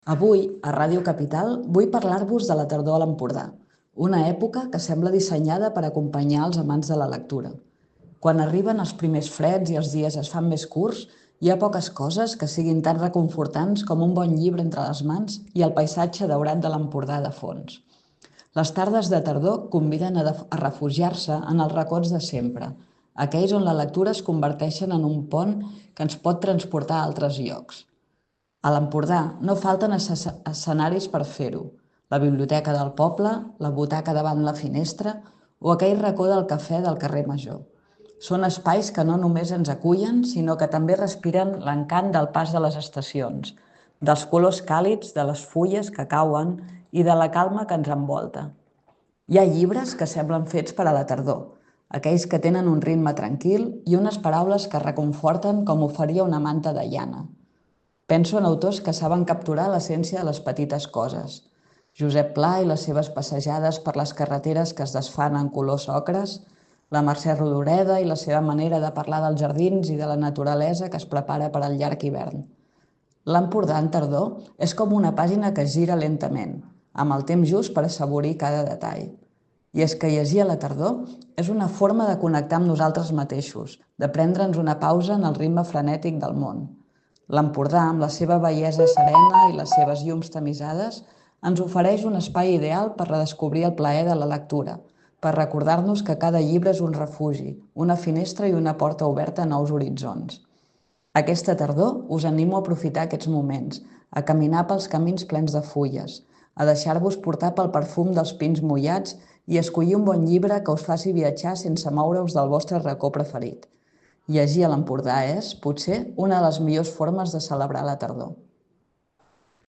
Avui, a Ràdio Capital, vull parlar-vos de la tardor a l'Empordà, una època que sembla dissenyada per acompanyar els amants de la lectura. Quan arriben els primers freds i els dies es fan més curts, hi ha poques coses que siguin tan reconfortants com un bon llibre entre les mans i el paisatge daurat de l'Empordà de fons. Les tardes de tardor conviden a refugiar-se en els racons de sempre, aquells on la lectura es converteixen en un pont que ens pot transportar a altres llocs. A l'Empordà no falten escenaris per fer-ho. La biblioteca del poble, la butaca davant la finestra o aquell racó del cafè del carrer Major. Són espais que no només ens acullen, sinó que també respiren l'encant del pas de les estacions, dels colors càlids de les fulles que cauen i de la calma que ens envolta. Hi ha llibres que semblen fets per a la tardor, aquells que tenen un ritme tranquil i unes paraules que reconforten com ho faria una manta de llana. Penso en autors que saben capturar l'essència de les petites coses. Josep Pla i les seves passejades per les carreteres que es desfan en colors ocres, la Mercè Rodoreda i la seva manera de parlar dels jardins i de la naturalesa que es prepara per al llarg hivern. L'Empordà en tardor és com una pàgina que es gira lentament, amb el temps just per assaborir cada detall. I és que llegir a la tardor és una forma de connectar amb nosaltres mateixos, de prendre'ns una pausa en el ritme frenètic del món. L'Empordà, amb la seva bellesa serena i les seves llums tamisades, ens ofereix un espai ideal per redescobrir el plaer de la lectura, per recordar-nos que cada llibre és un refugi, una finestra i una porta oberta a nous horitzons. Aquesta tardor us animo a aprofitar aquests moments, a caminar pels camins plens de fulles, a deixar-vos portar pel perfum dels pins mullats i a escollir un bon llibre que us faci viatjar sense moure-us del vostre racó preferit. Llegir a l'Empordà és, potser, una de les millors formes de celebrar la tardor.